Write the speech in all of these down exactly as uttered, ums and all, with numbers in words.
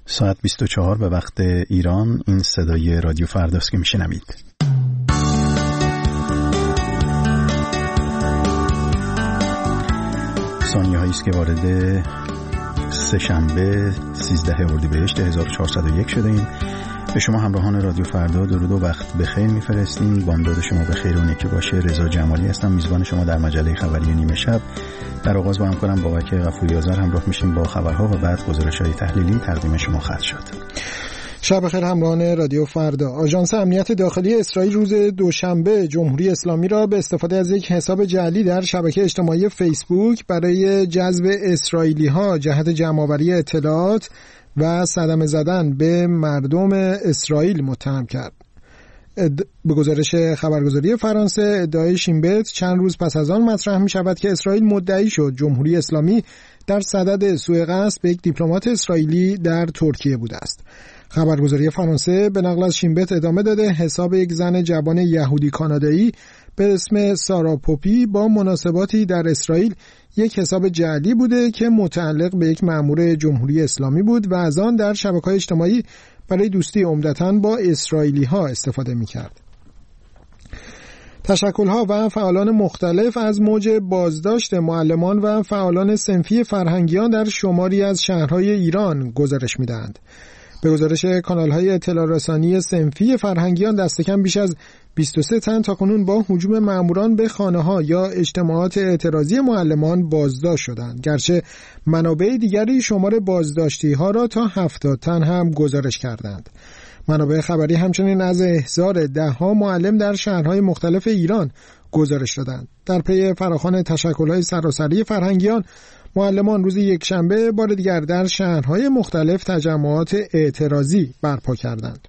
ساعت بیست و چهار به وقت ایران. این صدای رادیو فرداست که میشنوید. ثانیه هایی است که وارد سه شنبه سیزده اردیبهشت هزار و چهارصد و یک شده ایم. به شما همراهان رادیو فردا درود و وقت بخیر میفرستیم. بامداد شما بخیر و نیکی باشه. رضا جمالی هستم، میزبان شما در مجله خبری نیمه شب. در آغاز با همکارم بابک غفوری آذر همراه میشیم با خبرها و بعد گزارش‌های تحلیلی تقدیم شما خواهد شد. شب بخیر همراهان رادیو فردا. آژانس امنیت داخلی اسرائیل روز دوشنبه جمهوری اسلامی را به استفاده از یک حساب جعلی در شبکه اجتماعی فیسبوک برای جذب اسرائیلی‌ها جهت جمع‌آوری اطلاعات و صدمه زدن به مردم اسرائیل متهم کرد. به گزارش خبرگزاری فرانسه، ادعای شینبت چند روز پس از آن مطرح می شود که اسرائیل مدعی شد جمهوری اسلامی در صدد سوء قصد به یک دیپلمات اسرائیلی در ترکیه بوده است. خبرگزاری فرانسه به نقل از شینبت ادامه داده حساب یک زن جوان یهودی کانادایی به اسم سارا پوپی با مناسباتی در اسرائیل یک حساب جعلی بوده که متعلق به یک مأمور جمهوری اسلامی بود و از آن در شبکه‌های اجتماعی برای دوستی عمدتاً با اسرائیلی‌ها استفاده می‌کرد. تشکل‌ها و فعالان مختلف از موج بازداشت معلمان و فعالان صنفی فرهنگیان در شماری از شهرهای ایران گزارش می‌دهند. به گزارش کانال‌های اطلاع رسانی صنفی فرهنگیان دست کم بیش از بیست و سه تن تاکنون با هجوم ماموران به خانه‌ها یا اجتماعات اعتراضی معلمان بازداشت شدند، گرچه منابع دیگری شمار بازداشتی‌ها را تا هفتاد تن هم گزارش کردند. منابع خبری همچنین از احضار ده‌ها معلم در شهرهای مختلف ایران گزارش دادند. در پی فراخوان تشکل‌های سراسری فرهنگیان، معلمان روز یکشنبه بار دیگر در شهرهای مختلف تجمعات اعتراضی برپا کردند.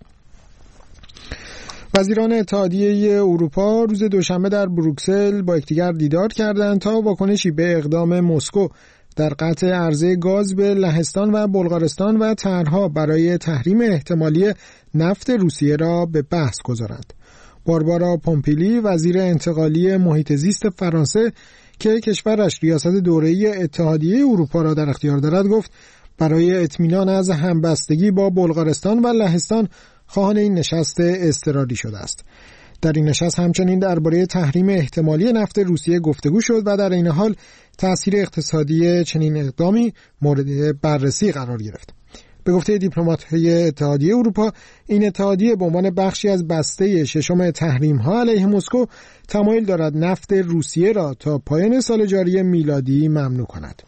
وزیران اتحادیه اروپا روز دوشنبه در بروکسل با یکدیگر دیدار کردند تا واکنشی به اقدام مسکو در قطع عرضه گاز به لهستان و بلغارستان و طرحها برای تحریم احتمالی نفت روسیه را به بحث گذارند. باربارا پومپیلی، وزیر انتقالی محیط زیست فرانسه که کشورش ریاست دوره‌ای اتحادیه اروپا را در اختیار دارد، گفت برای اطمینان از همبستگی با بلغارستان و لهستان خواهان این نشست اضطراری شده است. در این نشست همچنین درباره تحریم احتمالی نفت روسیه گفتگو شد و در این حال تأثیر اقتصادی چنین اقدامی مورد بررسی قرار گرفت. به گفته دیپلمات‌های اتحادیه اروپا، این اتحادیه به عنوان بخشی از بسته ششم تحریم‌ها علیه مسکو تمایل دارد نفت روسیه را تا پایان سال جاری میلادی ممنوع کند.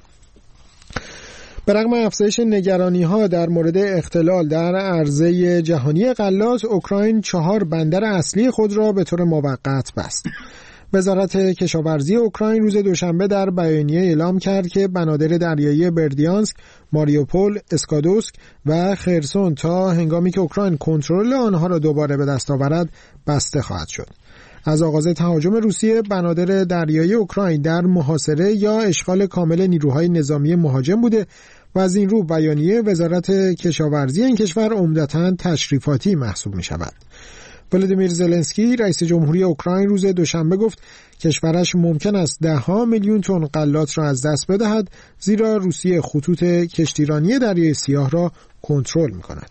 به رغم افزایش نگرانی‌ها در مورد اختلال در عرضه جهانی غلات، اوکراین چهار بندر اصلی خود را به طور موقت بست. وزارت کشاورزی اوکراین روز دوشنبه در بیانیه اعلام کرد که بنادر دریایی بردیانسک، ماریوپول، اسکادوسک و خرسون تا هنگامی که اوکراین کنترل آنها را دوباره به دست آورد بسته خواهد شد. از آغاز تهاجم روسیه، بنادر دریایی اوکراین در محاصره یا اشغال کامل نیروهای نظامی مهاجم بوده و از این رو بیانیه وزارت کشاورزی این کشور عمدتاً تشریفاتی محسوب می شود. ولادیمیر زلنسکی، رئیس جمهوری اوکراین، روز دوشنبه گفت کشورش ممکن است ده ها میلیون تن غلات را از دست بدهد، زیرا روسیه خطوط کشتیرانی دریای سیاه را کنترل می کند.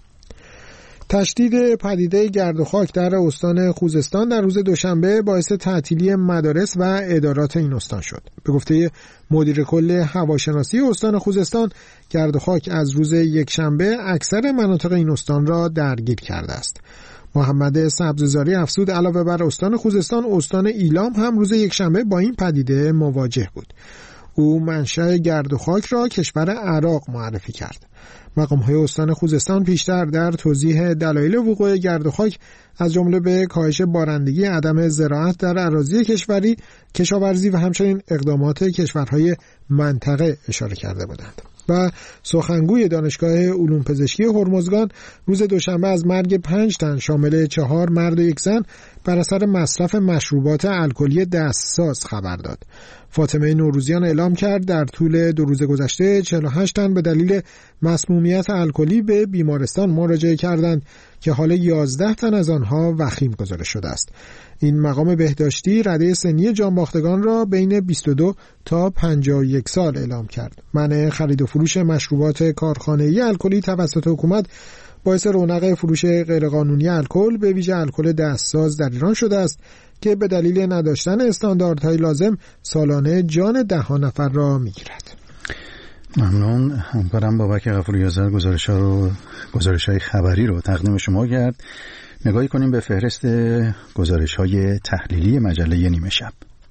تشدید پدیده گرد و خاک در استان خوزستان در روز دوشنبه باعث تعطیلی مدارس و ادارات این استان شد. به گفته مدیر کل هواشناسی استان خوزستان، گرد و خاک از روز یکشنبه اکثر مناطق این استان را درگیر کرده است. محمد سبززاری افزود علاوه بر استان خوزستان، استان ایلام هم روز یکشنبه با این پدیده مواجه بود. او منشأ گرد و خاک را کشور عراق معرفی کرد. مقام‌های استان خوزستان پیشتر در توضیح دلایل وقوع گرد و خاک از جمله به کاهش بارندگی، عدم زراعت در اراضی کشوری، کشاورزی و همچنین اقدامات کشورهای منطقه اشاره کرده بودند. و سخنگوی دانشگاه علوم پزشکی هرمزگان روز دوشنبه از مرگ پنج تن شامل چهار مرد و یک زن بر اثر مصرف مشروبات الکلی دستساز خبر داد. فاطمه نوروزیان اعلام کرد در طول دو روز گذشته چهل و هشت تن به دلیل مسمومیت الکلی به بیمارستان مراجعه کردند که حال یازده تن از آنها وخیم گزارش شده است. این مقام بهداشتی رده سنی جانباختگان را بین بیست و دو تا پنجاه و یک سال اعلام کرد. منع خرید و فروش مشروبات کارخانه‌ای الکلی توسط حکومت باعث رونق فروش غیرقانونی الکل به ویژه الکل دستساز در ایران شده است که به دلیل نداشتن استانداردهای لازم سالانه جان ده ها نفر را می‌گیرد. ممنون. همکارم بابک غفوری‌آذر گزارش‌ها رو گزارش‌های خبری رو تقدیم شما کرد. نگاهی کنیم به فهرست گزارش‌های تحلیلی مجله نیمه شب.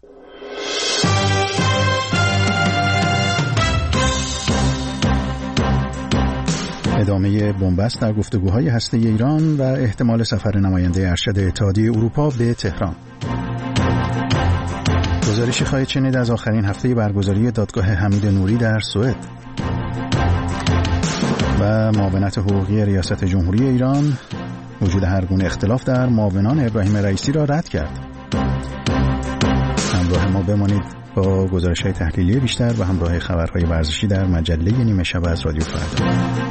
ادامه بنبست در گفتگوهای هسته‌ای ایران و احتمال سفر نماینده ارشد اتحادیه اروپا به تهران. گزارشی خواهید شنید از آخرین هفته برگزاری دادگاه حمید نوری در سوئد و معاونت حقوقی ریاست جمهوری ایران وجود هر گونه اختلاف در معاونان ابراهیم رئیسی را رد کرد. همراه ما بمانید با گزارش‌های تحلیلی بیشتر و همراه خبرهای ورزشی در مجله نیمه شب از رادیو فردا.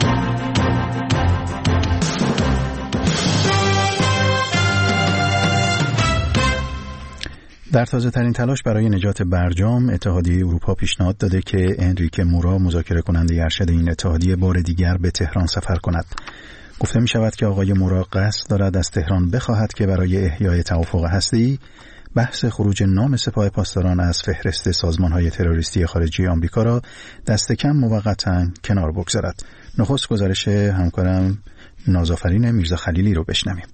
در تازه ترین تلاش برای نجات برجام، اتحادیه اروپا پیشنهاد داده که انریکه مورا مذاکره کننده ارشد این اتحادیه بار دیگر به تهران سفر کند. گفته می شود که آقای مورا قصد دارد از تهران بخواهد که برای احیای توافق هسته‌ای بحث خروج نام سپاه پاسداران از فهرست سازمان‌های تروریستی خارجی آمریکا را دست کم موقتاً کنار بگذارد. نخست گزارش همکارم نازآفرین میرزا خلیلی رو بشنویم.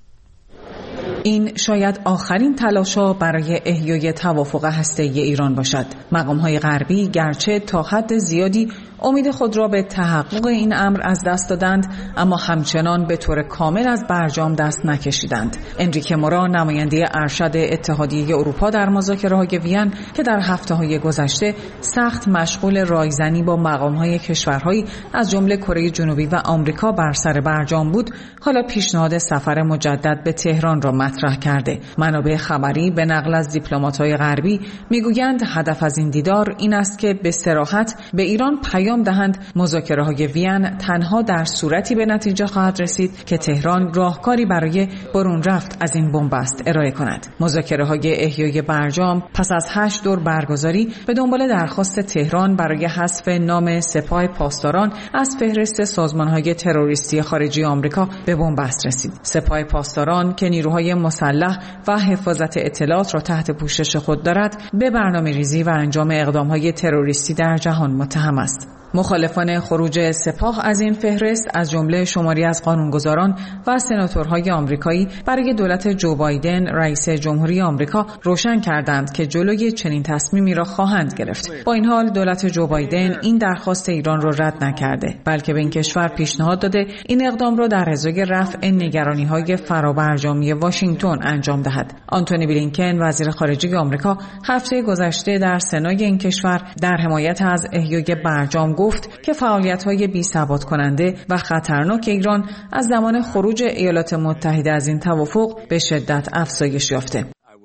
این شاید آخرین تلاش‌ها برای احیای توافق هسته‌ای ایران باشد. مقام‌های غربی گرچه تا حد زیادی امید خود را به تحقق این امر از دست دادند، اما همچنان به طور کامل از برجام دست نکشیدند. انریکه مورا نماینده ارشد اتحادیه اروپا در مذاکره‌های وین که در هفته‌های گذشته سخت مشغول رایزنی با مقام‌های کشورهایی از جمله کره جنوبی و آمریکا بر سر برجام بود، حالا پیشنهاد سفر مجدد به تهران را مطرح کرده. منابع خبری به نقل از دیپلمات‌های غربی میگویند هدف از این دیدار این است که به صراحت به ایران پیام دهند مذاکره‌های وین تنها در صورتی به نتیجه خواهد رسید که تهران راهکاری برای برون رفت از این بنبست ارائه کند. مذاکره‌های احیای برجام پس از هشت دور برگزاری به دنبال درخواست تهران برای حذف نام سپاه پاسداران از فهرست سازمان‌های تروریستی خارجی آمریکا به بنبست رسید. سپاه پاسداران که نیروهای مسلح و حفاظت اطلاعات را تحت پوشش خود دارد، به برنامه‌ریزی و انجام اقدام‌های تروریستی در جهان متهم است. مخالفان خروج سپاه از این فهرست از جمله شماری از قانونگذاران و سناتورهای آمریکایی برای دولت جو بایدن رئیس جمهوری آمریکا روشن کردند که جلوی چنین تصمیمی را خواهند گرفت. با این حال دولت جو بایدن این درخواست ایران را رد نکرده، بلکه به این کشور پیشنهاد داده این اقدام را در ازای رفع نگرانی‌های فرابرجامی واشنگتن انجام دهد. آنتونی بلینکن وزیر خارجه آمریکا هفته گذشته در سنای این کشور در حمایت از احیای برجام گفت که فعالیت‌های بی‌ثبات کننده و خطرناک ایران از زمان خروج ایالات متحده از این توافق به شدت افزایش یافته.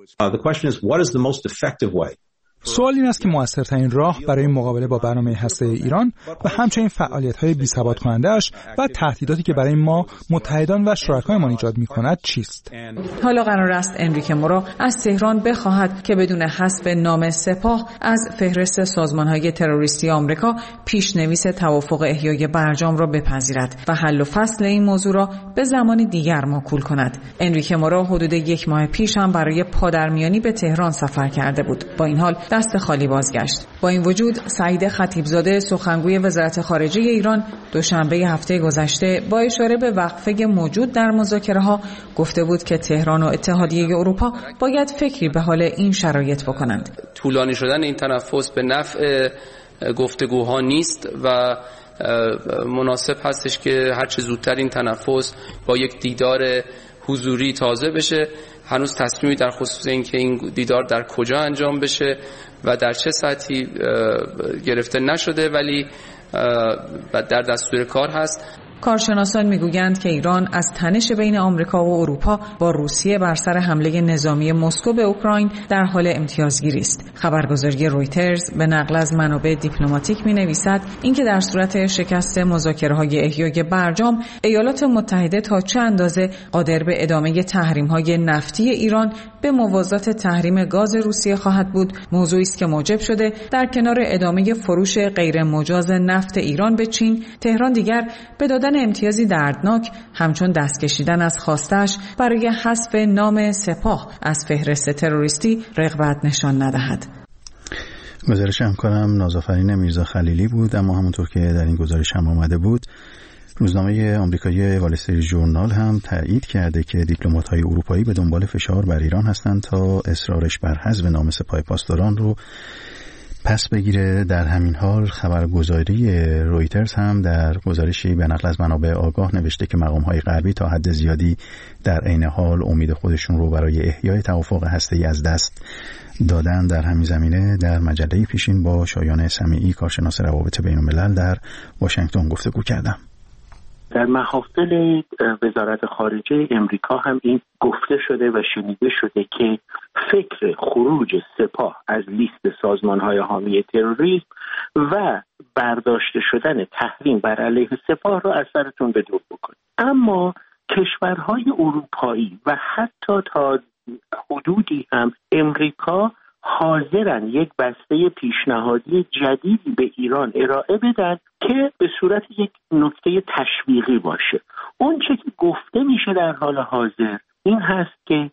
سوال این است که موثرترین راه برای مقابله با برنامه هسته ایران و همچنین فعالیت‌های بی‌ثبات کننده‌اش و تهدیداتی که برای ما متحدان و شرکایمان ایجاد می‌کند چیست؟ حالا قرار است انریکه مورا از تهران بخواهد که بدون حذف نام سپاه از فهرست سازمان‌های تروریستی آمریکا پیش‌نویس توافق احیای برجام را بپذیرد و حل و فصل این موضوع را به زمان دیگر موکول کند. انریکه مورا حدود یک ماه پیش هم برای پادرمیانی به تهران سفر کرده بود. با این حال دست خالی بازگشت. با این وجود سعید خطیبزاده سخنگوی وزارت خارجه ایران دوشنبه هفته گذشته با اشاره به وقفه موجود در مذاکره‌ها گفته بود که تهران و اتحادیه اروپا باید فکری به حال این شرایط بکنند. طولانی شدن این تنفس به نفع گفتگوها نیست و مناسب هستش که هر چه زودتر این تنفس با یک دیدار حضوری تازه بشه. هنوز تصمیمی در خصوص اینکه این دیدار در کجا انجام بشه و در چه ساعتی گرفته نشده، ولی در دستور کار هست. کارشناسان میگویند که ایران از تنش بین آمریکا و اروپا با روسیه بر سر حمله نظامی مسکو به اوکراین در حال امتیازگیری است. خبرگزاری رویترز به نقل از منابع دیپلماتیک می‌نویسد اینکه در صورت شکست مذاکره‌های احیای برجام، ایالات متحده تا چه اندازه قادر به ادامه تحریم‌های نفتی ایران به موازات تحریم گاز روسیه خواهد بود، موضوعی است که موجب شده در کنار ادامه فروش غیر مجاز نفت ایران به چین، تهران دیگر به دادن امتیازی دردناک همچون دست کشیدن از خواستش برای حذف نام سپاه از فهرست تروریستی رغبت نشان ندهد. گزارش همکارم نازآفرین میرزا خلیلی بود. اما همونطور که در این گزارش هم آمده بود، روزنامه آمریکایی وال استریت ژورنال هم تایید کرده که دیپلمات‌های اروپایی به دنبال فشار بر ایران هستند تا اصرارش بر حذف نام سپاه پاسداران رو پس بگیره. در همین حال خبرگزاری رویترز هم در گزارشی به نقل از منابع آگاه نوشته که مقام‌های غربی تا حد زیادی در عین حال امید خودشون رو برای احیای توافق هسته‌ای از دست دادن. در همین زمینه در مجله پیشین با شایان سمیعی، کارشناس روابط بین‌الملل در واشنگتن گفتگو کردم. در محافل وزارت خارجه امریکا هم این گفته شده و شنیده شده که فکر خروج سپاه از لیست سازمان‌های حامی تروریسم و برداشته شدن تحریم بر علیه سپاه را از سرتون به دور بکنید. اما کشورهای اروپایی و حتی تا حدودی هم امریکا حاضرن یک بسته پیشنهادی جدیدی به ایران ارائه بدن که به صورت یک نکته تشویقی باشه. اون چه که گفته میشه در حال حاضر این هست که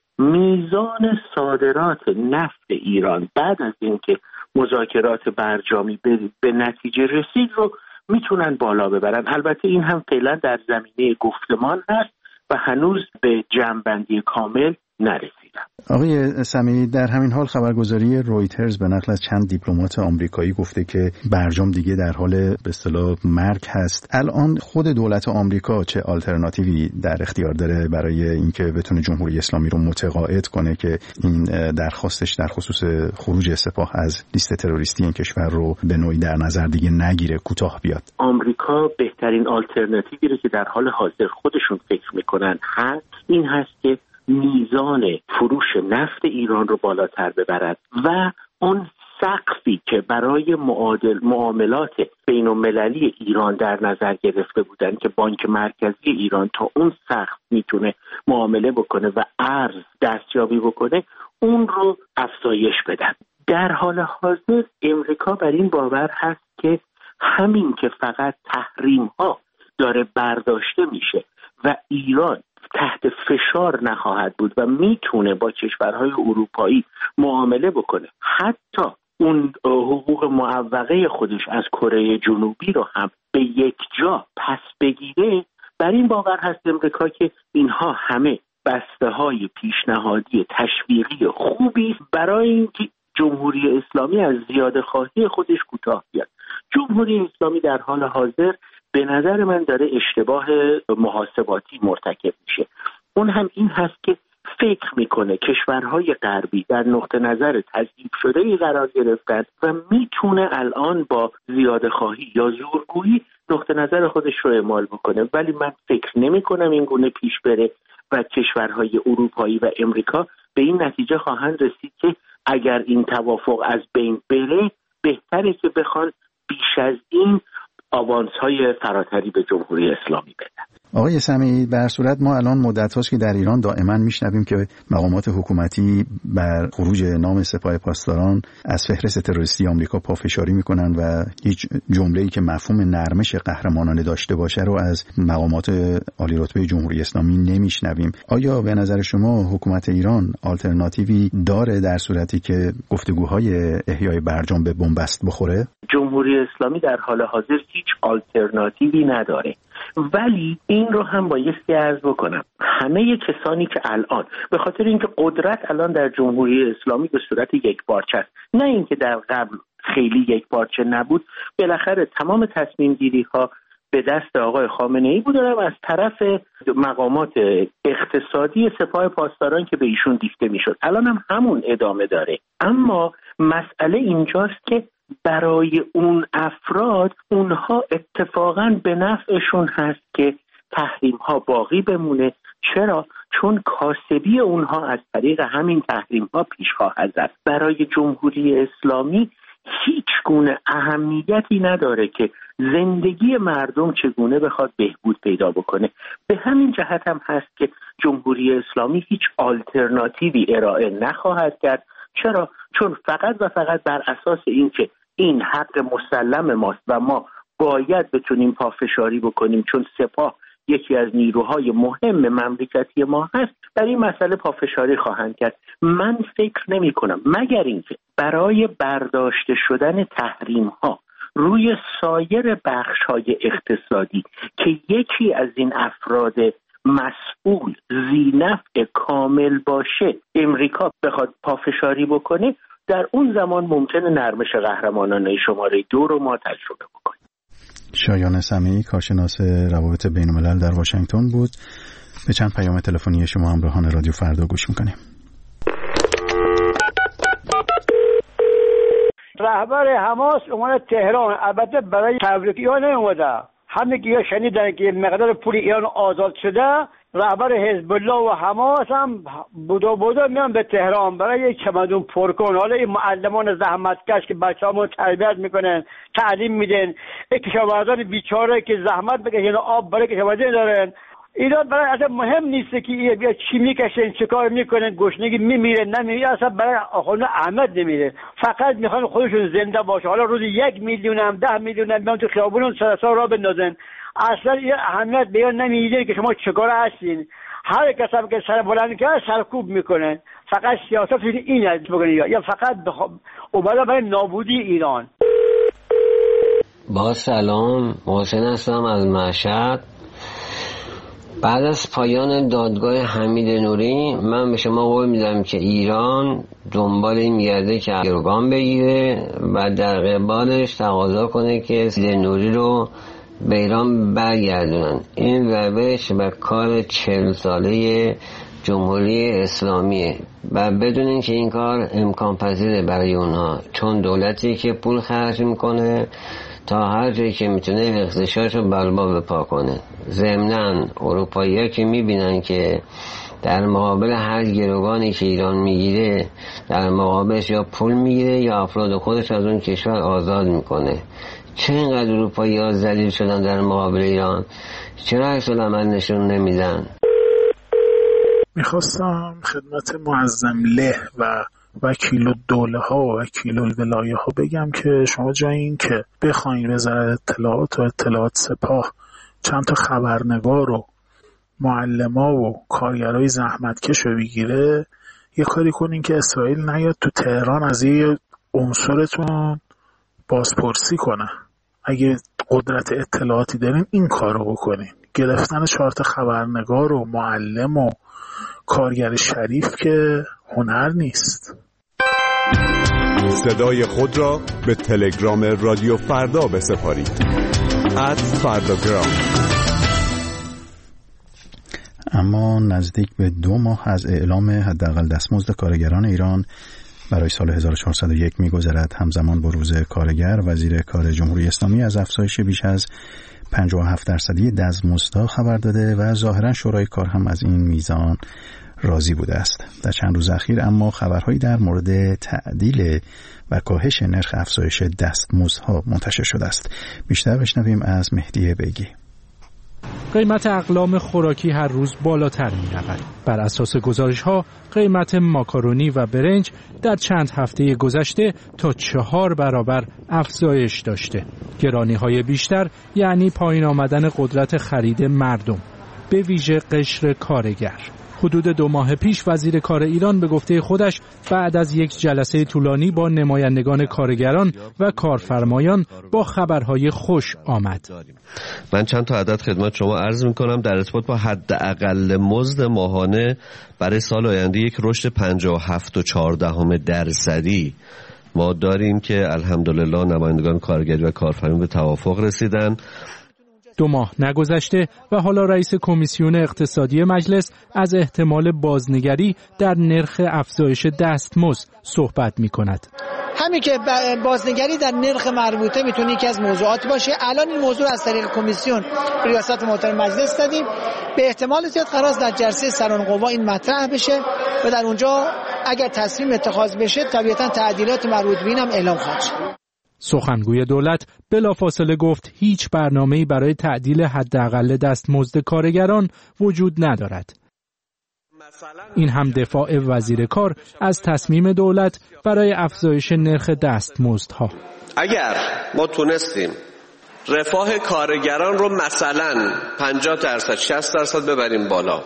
میزان صادرات نفت ایران بعد از اینکه مذاکرات برجامی به, به نتیجه رسید رو میتونن بالا ببرن. البته این هم فعلا در زمینه گفتمان هست و هنوز به جمع‌بندی کامل نرسیدن. آقای سمیعی، در همین حال خبرگزاری رویترز به نقل از چند دیپلمات آمریکایی گفته که برجام دیگه در حال به اصطلاح مرگ هست. الان خود دولت آمریکا چه آلترناتیوی در اختیار داره برای اینکه بتونه جمهوری اسلامی رو متقاعد کنه که این درخواستش در خصوص خروج سپاه از لیست تروریستی این کشور رو به نوعی در نظر دیگه نگیره، کوتاه بیاد؟ آمریکا بهترین آلترناتیوی رو که در حال حاضر خودشون فکر میکنن هست این هست که میزان فروش نفت ایران رو بالاتر ببرد و اون سقفی که برای معادل معاملات بین المللی ایران در نظر گرفته بودن که بانک مرکزی ایران تا اون سقف میتونه معامله بکنه و ارز دستیابی بکنه اون رو افزایش بدن. در حال حاضر امریکا بر این باور هست که همین که فقط تحریم ها داره برداشته میشه و ایران تحت فشار نخواهد بود و میتونه با کشورهای اروپایی معامله بکنه، حتی اون حقوق معوقه خودش از کره جنوبی رو هم به یک جا پس بگیره، بر این باور هست امریکا که اینها همه بسته های پیشنهادی تشویقی خوبی برای اینکه جمهوری اسلامی از زیاده خواهی خودش کوتاه بیاد. جمهوری اسلامی در حال حاضر به نظر من داره اشتباه محاسباتی مرتکب میشه. اون هم این هست که فکر میکنه کشورهای غربی در نقطه نظر تضعیف شده‌ای قرار گرفتن و میتونه الان با زیاده خواهی یا زورگویی نقطه نظر خودش رو اعمال بکنه، ولی من فکر نمی کنم این گونه پیش بره و کشورهای اروپایی و امریکا به این نتیجه خواهند رسید که اگر این توافق از بین بره بهتره که بخوان بیش از این آوانس‌های فراتری به جمهوری اسلامی بدن. آقای سمیعی، به هر صورت ما الان مدت هاست که در ایران دائما میشنویم که مقامات حکومتی بر خروج نام سپاه پاسداران از فهرست تروریستی آمریکا پافشاری میکنن و هیچ جمله‌ای که مفهوم نرمش قهرمانانه داشته باشه رو از مقامات عالی رتبه جمهوری اسلامی نمیشنویم. آیا به نظر شما حکومت ایران آلترناتیوی داره در صورتی که گفتگوهای احیای برجام به بنبست بخوره؟ جمهوری اسلامی در حال حاضر هیچ آلترناتیوی نداره، ولی این رو هم بایستی عرض بکنم همه کسانی که الان به خاطر اینکه قدرت الان در جمهوری اسلامی به صورت یک پارچه است، نه اینکه در قبل خیلی یک پارچه نبود، بالاخره تمام تصمیم گیری ها به دست آقای خامنه ای بود و از طرف مقامات اقتصادی سپاه پاسداران که به ایشون دیکته میشد، الان هم همون ادامه داره. اما مسئله اینجاست که برای اون افراد اونها اتفاقاً به نفعشون هست که تحریم ها باقی بمونه. چرا؟ چون کاسبی اونها از طریق همین تحریم ها پیش خواهد رفت. برای جمهوری اسلامی هیچ گونه اهمیتی نداره که زندگی مردم چگونه بخواد بهبود پیدا بکنه. به همین جهت هم هست که جمهوری اسلامی هیچ آلترناتیوی ارائه نخواهد کرد. چرا؟ چون فقط و فقط بر اساس این که این حق مسلم ماست و ما باید بتونیم پافشاری بکنیم چون سپاه یکی از نیروهای مهم مملکتی ما هست، در این مسئله پافشاری خواهند کرد. من فکر نمی کنم مگر اینکه برای برداشته شدن تحریم ها روی سایر بخش های اقتصادی که یکی از این افراد مسئول ذینفع کامل باشه امریکا بخواد پافشاری بکنه، در اون زمان ممکنه نرمش قهرمانانه شماره دو رو ما تجربه بکنیم. شایان سمیعی، کارشناس روابط بین الملل در واشنگتن بود. به چند پیام تلفنی شما همراهان رادیو فردا گوش میکنیم. رهبر حماس اومد تهران، البته برای تبریکی ها نیومده، همه که شنیدن که مقدار پول ایران آزاد شده. رهبر حزب الله و حماس هم بودا بودا میان به تهران برای یک چمدون پر کن. حالا این معلمان زحمتکش که بچه‌هامون تربیت میکنن، تعلیم میدن، این کشاورزان بیچاره که زحمت بکشن، آب برای کشاورزی دارن، اینا برای اصلا مهم نیست که این بیا چی میکشن، چه کار میکنن، گشنگی میمیره نمیره، اصلا برای آخونا احمد نمیره. فقط میخوان خودشون زنده باشه. حالا روزی یک میلیون هم ده میلیون هم بیان تو خیابون سرسا را بندازن، اصلا این اهمیت به اینا نمیده که شما چه کار هستین. هر کس هم که سر بلند کرد سرکوب میکنن. فقط سیاست این است بکنه یا فقط اومده برای نابودی ایران. با سلام، محسن هستم از مشهد. بعد از پایان دادگاه حمید نوری من به شما قول میدم که ایران دنبال این میگرده که گروگان بگیره و در قبالش تقاضا کنه که حمید نوری رو به ایران برگردونن. این روش و کار چهل ساله جمهوری اسلامیه و بدونین که این کار امکان پذیره برای اونها، چون دولتی که پول خرج میکنه تا هر جایی که میتونه اقتصادش رو بربا بپا کنه. ضمناً اروپایی‌ها که میبینن که در مقابل هر گروگانی که ایران میگیره در مقابلش یا پول میگیره یا افراد خودش از اون کشور آزاد میکنه. چه اینقدر اروپایی‌ها ذلیل شدن در مقابل ایران؟ چرا عکس العمل نشون نمیدن؟ میخواستم خدمت معظم له و وکیل الدوله ها و وکیل الولایه ها بگم که شما جای این که بخواین وزارت اطلاعات و اطلاعات سپاه چند تا خبرنگار و معلما و کارگرای زحمتکش رو بگیره، یه کاری کنین که اسرائیل نیاد تو تهران از یه عنصرتون بازپرسی کنه. اگه قدرت اطلاعاتی دارین این کار رو بکنین. گرفتن چهار تا خبرنگار و معلم و کارگر شریف که هنر نیست. صدای خود را به تلگرام رادیو فردا بسپارید. ات فرداگرام. اما نزدیک به دو ماه از اعلام حداقل دستمزد کارگران ایران برای سال هزار و چهارصد و یک می‌گذرد. همزمان با روز کارگر، وزیر کار جمهوری اسلامی از افزایش بیش از پنجاه و هفت درصدی دستمزدها خبر داده و ظاهرا شورای کار هم از این میزان راضی بوده است. در چند روز اخیر اما خبرهایی در مورد تعدیل و کاهش نرخ افزایش دستمزدها منتشر شده است. بیشتر بشنویم از مهدی بیگی. قیمت اقلام خوراکی هر روز بالاتر می رود. بر اساس گزارش ها قیمت ماکارونی و برنج در چند هفته گذشته تا چهار برابر افزایش داشته. گرانی های بیشتر یعنی پایین آمدن قدرت خرید مردم، به ویژه قشر کارگر. حدود دو ماه پیش وزیر کار ایران به گفته خودش بعد از یک جلسه طولانی با نمایندگان کارگران و کارفرمایان با خبرهای خوش آمد. من چند تا عدد خدمت شما عرض می‌کنم در ارتباط با حداقل مزد ماهانه برای سال آینده یک رشد پنجاه و هفت و چهار دهم درصدی ما داریم که الحمدلله نمایندگان کارگری و کارفرمایان به توافق رسیدن. دو ماه نگذشته و حالا رئیس کمیسیون اقتصادی مجلس از احتمال بازنگری در نرخ افزایش دستمزد صحبت می کند. همین که بازنگری در نرخ مربوطه میتونه یکی از موضوعات باشه. الان این موضوع از طریق کمیسیون ریاست محترم مجلس دادیم، به احتمال زیاد قرار است در جلسه سران قوا این مطرح بشه و در اونجا اگر تصمیم اتخاذ بشه طبیعتا تعدیلات مربوط به این هم اعلام خواهد شد. سخنگوی دولت بلافاصله گفت هیچ برنامه‌ای برای تعدیل حداقل دستمزد کارگران وجود ندارد. این هم دفاع وزیر کار از تصمیم دولت برای افزایش نرخ دستمزدها. اگر ما تونستیم رفاه کارگران رو مثلا پنجاه درصد شصت درصد ببریم بالا،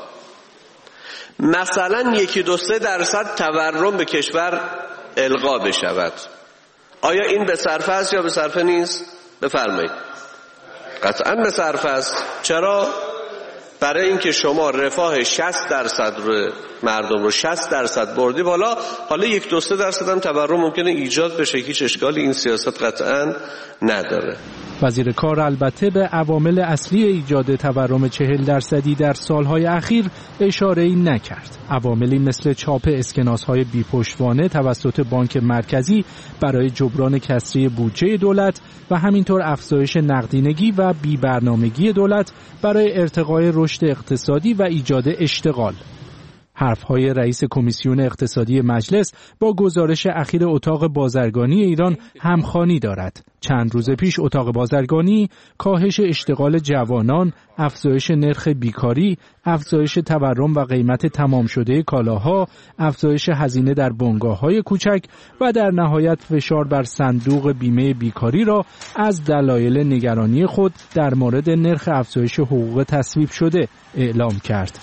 مثلا یکی دو سه درصد تورم به کشور القا بشود، آیا این به صرفه است یا به صرفه نیست؟ بفرمایید. قطعا به صرفه است. چرا؟ برای اینکه شما رفاه شصت درصد رو مردم رو شصت درصد بردی بالا، حالا یک دو سه درصد هم تورم ممکنه ایجاد بشه، هیچ اشکالی این سیاست قطعا نداره. وزیر کار البته به عوامل اصلی ایجاد تورم چهل درصدی در سالهای اخیر اشاره‌ای نکرد. عواملی مثل چاپ اسکناس‌های بی‌پشتوانه توسط بانک مرکزی برای جبران کسری بودجه دولت و همینطور افزایش نقدینگی و بی‌برنامگی دولت برای ارتقای رشد اقتصادی و ایجاد اشتغال. حرفهای رئیس کمیسیون اقتصادی مجلس با گزارش اخیر اتاق بازرگانی ایران همخوانی دارد. چند روز پیش اتاق بازرگانی کاهش اشتغال جوانان، افزایش نرخ بیکاری، افزایش تورم و قیمت تمام شده کالاها، افزایش هزینه در بنگاه‌های کوچک و در نهایت فشار بر صندوق بیمه بیکاری را از دلایل نگرانی خود در مورد نرخ افزایش حقوق تصویب شده اعلام کرد.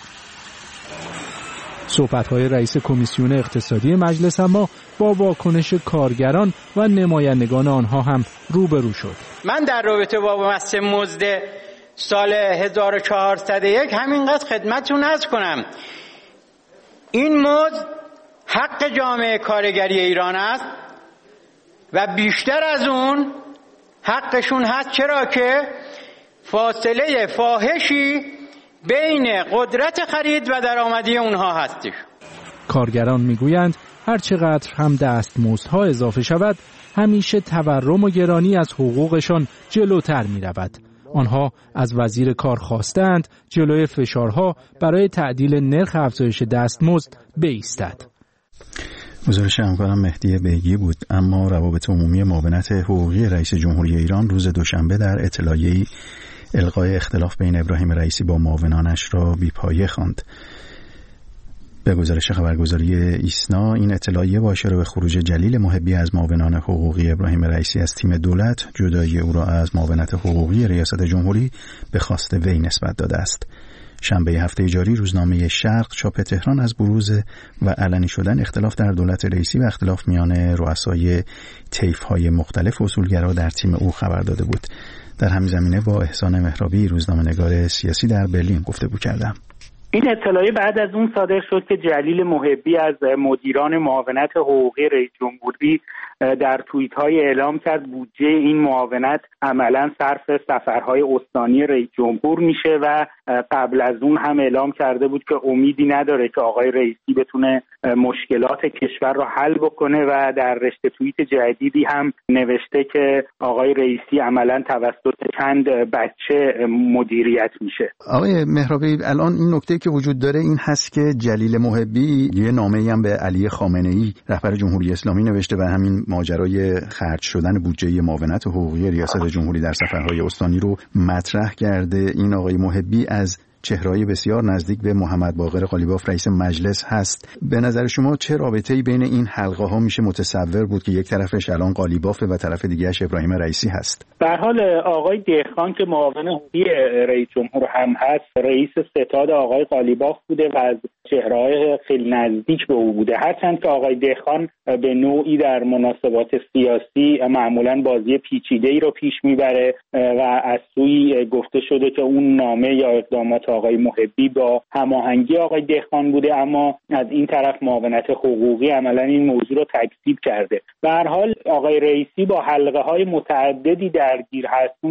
صحبت‌های رئیس کمیسیون اقتصادی مجلس اما با واکنش کارگران و نمایندگان آنها هم روبرو شد. من در رابطه با بحث مزد سال هزار و چهارصد و یک همینقدر خدمتتون عرض کنم، این مزد حق جامعه کارگری ایران است و بیشتر از اون حقشون هست، چرا که فاصله فاحشی بین قدرت خرید و درآمدی اونها هستش. کارگران میگویند هر چقدر هم دستمزدها اضافه شود، همیشه تورم و گرانی از حقوقشان جلوتر می رود. آنها از وزیر کار خواستند جلوی فشارها برای تعدیل نرخ افزایش دستمزد بایستد. گزارش همکارم مهدی بیگی بود. اما روابط عمومی معاونت حقوقی رئیس جمهوری ایران روز دوشنبه در اطلاعیه‌ای الغای اختلاف بین ابراهیم رئیسی با معاونانش را بی‌پایه خواند. به گزارش خبرگزاری ایسنا، این اطلاعیه با اشاره به خروج جلیل محبی از معاونان حقوقی ابراهیم رئیسی از تیم دولت، جدایی او را از معاونت حقوقی ریاست جمهوری به خواست وی نسبت داده است. شنبه هفته جاری روزنامه شرق چاپ تهران از بروز و علنی شدن اختلاف در دولت رئیسی و اختلاف میان رؤسای طیف‌های مختلف اصولگرا در تیم او خبر داده بود. در همین زمینه با احسان مهرابی، روزنامه‌نگار سیاسی در برلین گفتگو کردم. این اطلاعیه بعد از اون صادر شد که جلیل محبی از مدیران معاونت حقوقی رئیس جمهوری در توییت‌های اعلام کرد بودجه این معاونت عملاً صرف سفرهای استانی رئیس جمهور میشه و قبل از اون هم اعلام کرده بود که امیدی نداره که آقای رئیسی بتونه مشکلات کشور رو حل بکنه و در رشته توییت جدیدی هم نوشته که آقای رئیسی عملاً توسط چند بچه مدیریت میشه. آقای مهرابی، الان این نکته که وجود داره این هست که جلیل محبی یه نامه‌ای هم به علی خامنه‌ای رهبر جمهوری اسلامی نوشته و همین ماجرای خرج شدن بودجه معاونت حقوقی ریاست جمهوری در سفرهای استانی رو مطرح کرده. این آقای محبی از چهره‌های بسیار نزدیک به محمد باقر قالیباف رئیس مجلس هست. به نظر شما چه رابطه‌ای بین این حلقه ها میشه متصور بود که یک طرفش الان قالیباف و طرف دیگه‌اش ابراهیم رئیسی هست؟ به حال آقای دهخان که معاون حقوقی رئیس جمهور هم هست، رئیس ستاد آقای قالیباف بوده و از چهره‌های خیلی نزدیک به او بوده. هرچند که آقای دهخان به نوعی در مناسبات سیاسی معمولاً بازی پیچیده‌ای رو پیش میبره و از سوی گفته شده که اون نامه یا اقدامات آقای محبی با هماهنگی آقای دهخان بوده، اما از این طرف معاونت حقوقی عملاً این موضوع رو تکذیب کرده. به هر حال آقای رئیسی با حلقه‌های متعددی درگیر هستون که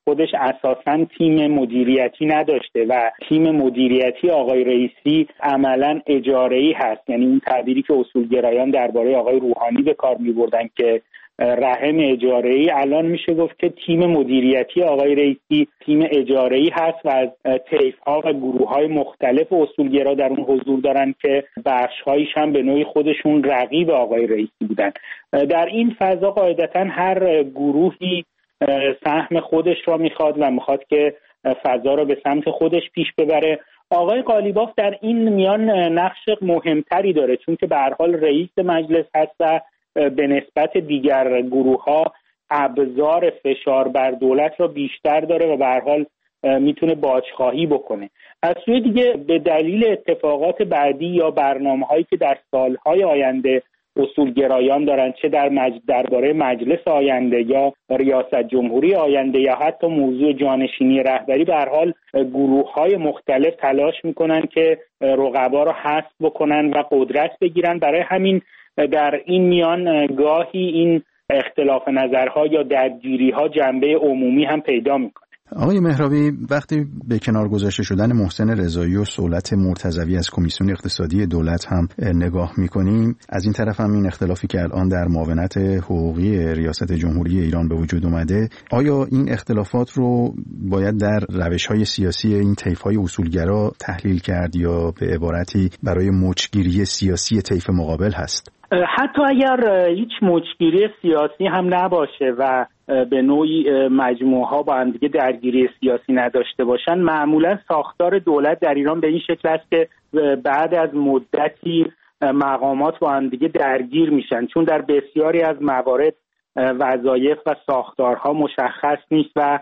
خودش اساساً تیم مدیریتی نداشته و تیم مدیریتی آقای رئیسی عملاً اجاره‌ای هست. یعنی اون تعبیری که اصولگرایان درباره آقای روحانی به کار می‌بردن که رحم اجاره‌ای، الان میشه گفت که تیم مدیریتی آقای رئیسی تیم اجاره‌ای هست و از طیف‌ها و گروه‌های مختلف اصولگرا در اون حضور دارن که بخش‌هایش هم به نوعی خودشون رقیب آقای رئیسی بودن. در این فضا قاعدتاً هر گروهی سهم خودش را میخواد و میخواد که فضا را به سمت خودش پیش ببره. آقای قالیباف در این میان نقش مهمتری داره، چون که به هر حال رئیس مجلس هست و به نسبت دیگر گروه‌ها ابزار فشار بر دولت را بیشتر داره و به هر حال میتونه باجخواهی بکنه. از سوی دیگه به دلیل اتفاقات بعدی یا برنامه‌هایی که در سالهای آینده اصولگرایان دارن، چه در مج... درباره مجلس آینده یا ریاست جمهوری آینده یا حتی موضوع جانشینی رهبری، به هر حال گروه‌های مختلف تلاش میکنن که رقبا رو حذف بکنن و قدرت بگیرن. برای همین در این میان گاهی این اختلاف نظرها یا درگیری‌ها جنبه عمومی هم پیدا میکنه. آقای مهرابی، وقتی به کنار گذاشته شدن محسن رضایی و صولت مرتضوی از کمیسیون اقتصادی دولت هم نگاه میکنیم، از این طرف هم این اختلافی که الان در معاونت حقوقی ریاست جمهوری ایران به وجود اومده، آیا این اختلافات رو باید در روش‌های سیاسی این طیف‌های اصولگرا تحلیل کرد یا به عبارتی برای مچگیری سیاسی طیف مقابل هست؟ حتی اگر هیچ مچگیری سیاسی هم نباشه و به نوعی مجموعه ها با هم دیگه درگیری سیاسی نداشته باشن، معمولا ساختار دولت در ایران به این شکل است که بعد از مدتی مقامات با هم دیگه درگیر میشن، چون در بسیاری از موارد وظایف و ساختارها مشخص نیست و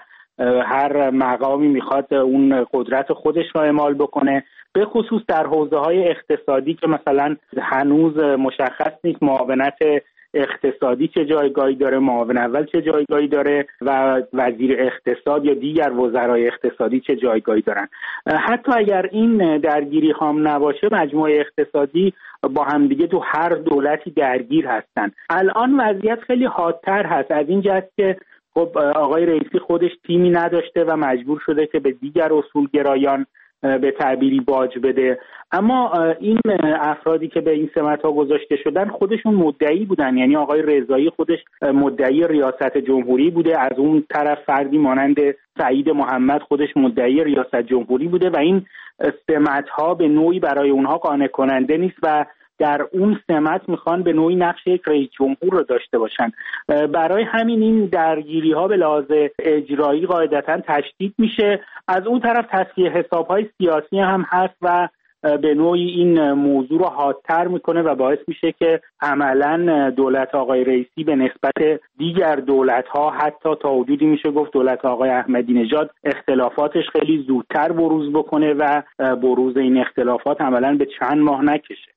هر مقامی میخواد اون قدرت خودش را اعمال بکنه، به خصوص در حوزه‌های اقتصادی که مثلا هنوز مشخص نیست معاونت اقتصادی چه جایگاهی داره، معاون اول چه جایگاهی داره و وزیر اقتصاد یا دیگر وزرای اقتصادی چه جایگاهی دارن. حتی اگر این درگیری هم نباشه، مجموعه اقتصادی با همدیگه تو هر دولتی درگیر هستن. الان وضعیت خیلی حادتر هست از این جهت که خب آقای رئیسی خودش تیمی نداشته و مجبور شده که به دیگر اصولگرایان به تعبیری باج بده، اما این افرادی که به این سمت‌ها گذاشته شدن خودشون مدعی بودن. یعنی آقای رضایی خودش مدعی ریاست جمهوری بوده، از اون طرف فردی مانند سعید محمد خودش مدعی ریاست جمهوری بوده و این سمت‌ها به نوعی برای اونها قانع کننده نیست و در اون سمت میخوان به نوعی نقش یک رئیس جمهور رو داشته باشن. برای همین این درگیری ها به لحاظ اجرایی قاعدتاً تشدید میشه. از اون طرف تصفیه حساب‌های سیاسی هم هست و به نوعی این موضوع رو حادتر میکنه و باعث میشه که عملاً دولت آقای رئیسی به نسبت دیگر دولت‌ها، حتی تا حدودی میشه گفت دولت آقای احمدی نژاد، اختلافاتش خیلی زودتر بروز بکنه و بروز این اختلافات عملاً به چند ماه نکشه.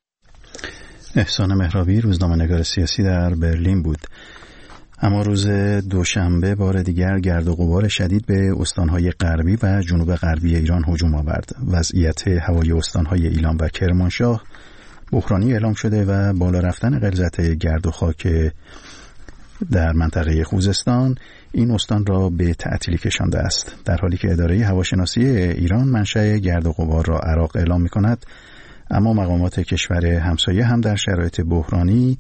احسان مهرابی، روزنامه‌نگار سیاسی در برلین بود. اما روز دوشنبه بار دیگر گرد و غبار شدید به استانهای غربی و جنوب غربی ایران هجوم آورد. وضعیت هوای استانهای ایلام و کرمانشاه بحرانی اعلام شده و بالا رفتن غلظت گرد و خاک در منطقه خوزستان این استان را به تعطیلی کشانده است، در حالی که اداره هواشناسی ایران منشأ گرد و غبار را عراق اعلام می‌کند. اما مقامات کشور همسایه هم در شرایط بحرانی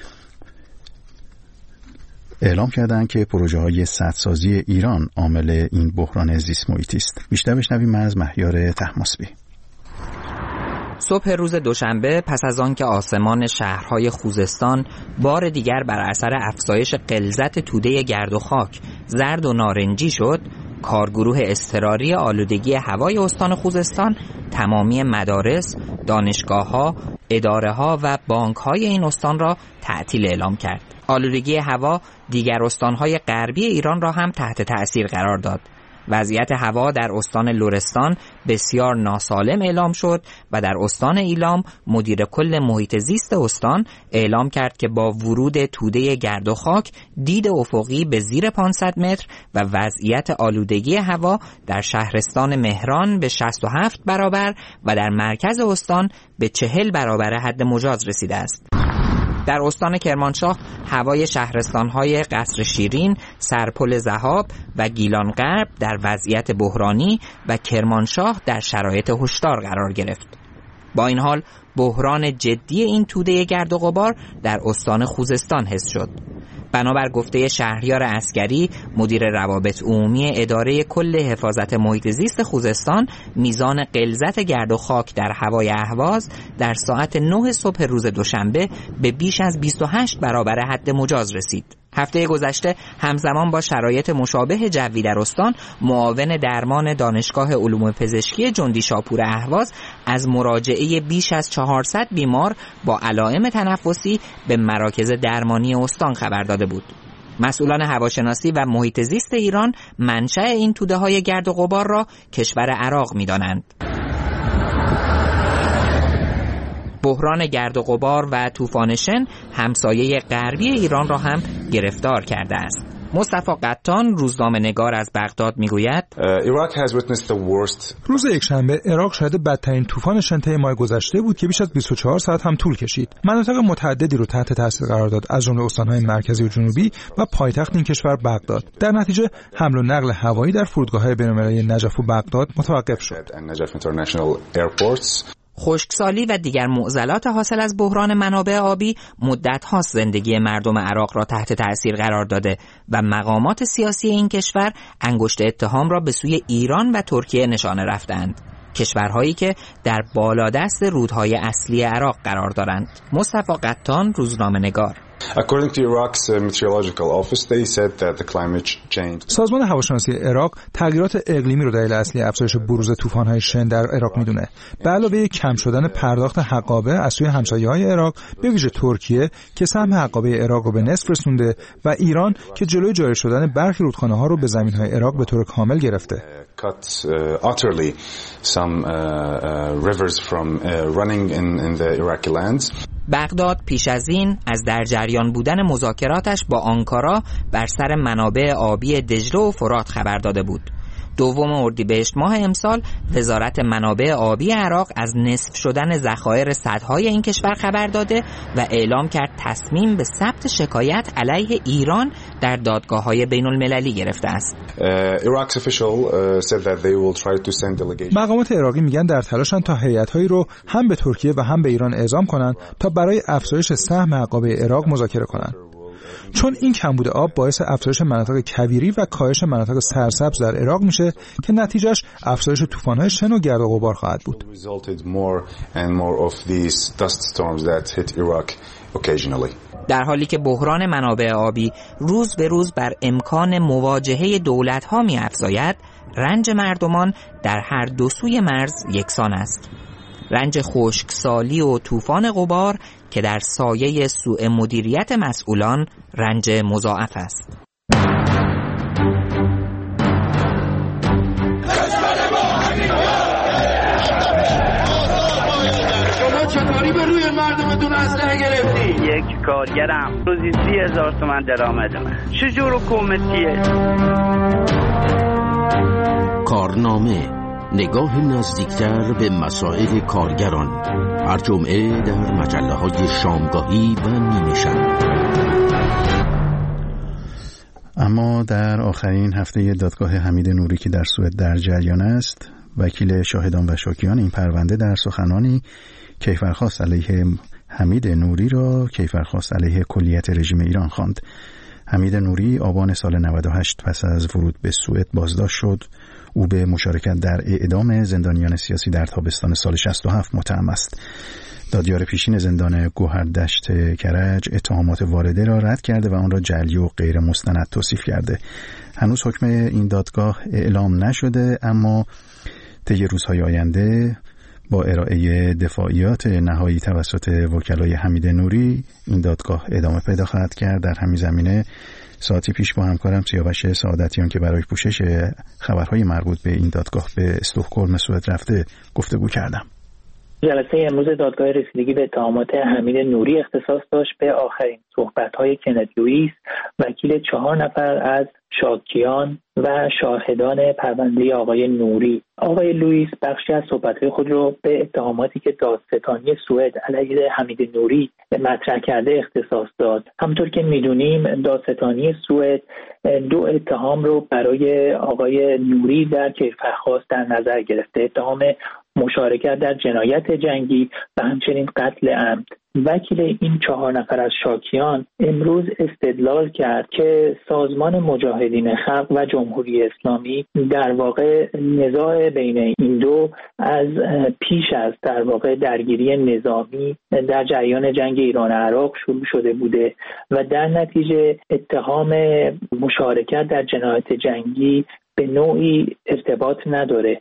اعلام کردند که پروژه‌های سدسازی ایران عامل این بحران زیست محیطی است. بیشتر بشنویم از مهیار طهماسبی. صبح روز دوشنبه پس از آن که آسمان شهرهای خوزستان بار دیگر بر اثر افزایش غلظت توده گرد و خاک زرد و نارنجی شد، کارگروه اضطراری آلودگی هوای استان خوزستان تمامی مدارس، دانشگاه‌ها، اداره‌ها و بانک‌های این استان را تعطیل اعلام کرد. آلودگی هوا دیگر استان‌های غربی ایران را هم تحت تأثیر قرار داد. وضعیت هوا در استان لرستان بسیار ناسالم اعلام شد و در استان ایلام مدیر کل محیط زیست استان اعلام کرد که با ورود توده گرد و خاک دید افقی به زیر پانصد متر و وضعیت آلودگی هوا در شهرستان مهران به شصت و هفت برابر و در مرکز استان به چهل برابر حد مجاز رسیده است. در استان کرمانشاه هوای شهرستان‌های قصر شیرین، سرپل ذهاب و گیلان غرب در وضعیت بحرانی و کرمانشاه در شرایط هشدار قرار گرفت. با این حال بحران جدی این توده گرد و غبار در استان خوزستان حس شد. بنابر گفته شهریار عسکری مدیر روابط عمومی اداره کل حفاظت محیط زیست خوزستان، میزان غلظت گرد و خاک در هوای اهواز در ساعت نه صبح روز دوشنبه به بیش از بیست و هشت برابر حد مجاز رسید. هفته گذشته همزمان با شرایط مشابه جوی در استان، معاون درمان دانشگاه علوم پزشکی جندی شاپور اهواز از مراجعه بیش از چهارصد بیمار با علائم تنفسی به مراکز درمانی استان خبر داده بود. مسئولان هواشناسی و محیط زیست ایران منشأ این توده‌های گرد و غبار را کشور عراق می‌دانند. بحران گرد و غبار و طوفان شن همسایه غربی ایران را هم گرفتار کرده است. مصطفی قطان روزنامه‌نگار از بغداد میگوید روز یکشنبه عراق شاهد بدترین طوفان شن طی ماه گذشته بود که بیش از بیست و چهار ساعت هم طول کشید. مناطق متعددی رو تحت تاثیر قرار داد، از جمله استان‌های مرکزی و جنوبی و پایتخت این کشور بغداد. در نتیجه حمل و نقل هوایی در فرودگاه‌های بین‌المللی نجف و بغداد متوقف شد. خشکسالی و دیگر معضلات حاصل از بحران منابع آبی مدت هاست زندگی مردم عراق را تحت تأثیر قرار داده و مقامات سیاسی این کشور انگشت اتهام را به سوی ایران و ترکیه نشانه رفتند، کشورهایی که در بالادست رودهای اصلی عراق قرار دارند. مصطفی قطان روزنامه‌نگار. سازمان هواشناسی عراق تغییرات اقلیمی رو دلیل اصلی افزایش بروز طوفان‌های شن در عراق میدونه. به علاوه کم شدن پرداخت حقابه از سوی همسایه‌های عراق، به ویژه ترکیه که سهم حقابه عراق رو به نصف رسونده و ایران که جلوی جاری شدن برخی رودخانه‌ها رو به زمین‌های عراق به طور کامل گرفته. cut uh, utterly some uh, uh, rivers from uh, running in, in the Iraqi lands. بغداد پیش از این از در جریان بودن مذاکراتش با آنکارا بر سر منابع آبی دجله و فرات خبر داده بود. دوم اردیبهشت ماه امسال وزارت منابع آبی عراق از نصف شدن ذخایر سدهای این کشور خبر داده و اعلام کرد تصمیم به ثبت شکایت علیه ایران در دادگاه‌های بین‌المللی گرفته است. مقامات عراقی میگن در تلاشن تا هیئت‌هایی رو هم به ترکیه و هم به ایران اعزام کنن تا برای افزایش سهم حقابه عراق مذاکره کنن. چون این کمبود آب باعث افزایش مناطق کویری و کاهش مناطق سرسبز در عراق میشه که نتیجهش افزایش طوفان‌های شن و گرد و غبار خواهد بود. در حالی که بحران منابع آبی روز به روز بر امکان مواجهه دولت‌ها می‌افزاید، رنج مردمان در هر دو سوی مرز یکسان است. رنج خشکسالی و طوفان غبار که در سایه سوء مدیریت مسئولان رنج مضاعف است. شما چطوری به روی مردمتون اسلحه گرفتی؟ یک کارگرم روزی سی هزار تومن درآمد من. چجور حکومتیه؟ کارنامه، نگاه نزدیکتر به مسائل کارگران، هر جمعه در مجله‌های شامگاهی و نیمه شب. اما در آخرین هفته دادگاه حمید نوری که در سوئد در جریان است، وکیل شاهدان و شاکیان این پرونده در سخنانی کیفرخواست علیه حمید نوری را کیفرخواست علیه کلیت رژیم ایران خواند. حمید نوری آبان سال نود و هشت پس از ورود به سوئد بازداشت شد. او به مشارکت در اعدام زندانیان سیاسی در تابستان سال شصت و هفت متهم است. دادیار پیشین زندان گوهردشت کرج اتهامات وارده را رد کرده و آن را جعلی و غیر مستند توصیف کرده. هنوز حکم این دادگاه اعلام نشده، اما طی روزهای آینده با ارائه دفاعیات نهایی توسط وکلای حمید نوری این دادگاه ادامه پیدا خواهد کرد. در همین زمینه ساعتی پیش با همکارم سیاوش سعادتیان که برای پوشش خبرهای مربوط به این دادگاه به استکهلم سوئد رفته گفتگو کردم. جلسه امروز دادگاه رسیدگی به اتهامات حمید نوری اختصاص داشت به آخرین صحبت‌های کنت لوئیس، وکیل چهار نفر از شاکیان و شاهدان پرونده آقای نوری. آقای لوئیس بخشی از صحبت‌های خود را به اتهاماتی که دادستانی سوئد علیه حمید نوری مطرح کرده اختصاص داد. همونطور که می‌دونیم دادستانی سوئد دو اتهام رو برای آقای نوری در کیفرخواست در نظر گرفته: اتهام مشارکت در جنایت جنگی و همچنین قتل عمد. وکیل این چهار نفر از شاکیان امروز استدلال کرد که سازمان مجاهدین خلق و جمهوری اسلامی در واقع نزاع بین این دو از پیش از در واقع درگیری نظامی در جریان جنگ ایران عراق شروع شده بوده و در نتیجه اتهام مشارکت در جنایت جنگی به نوعی ارتباط نداره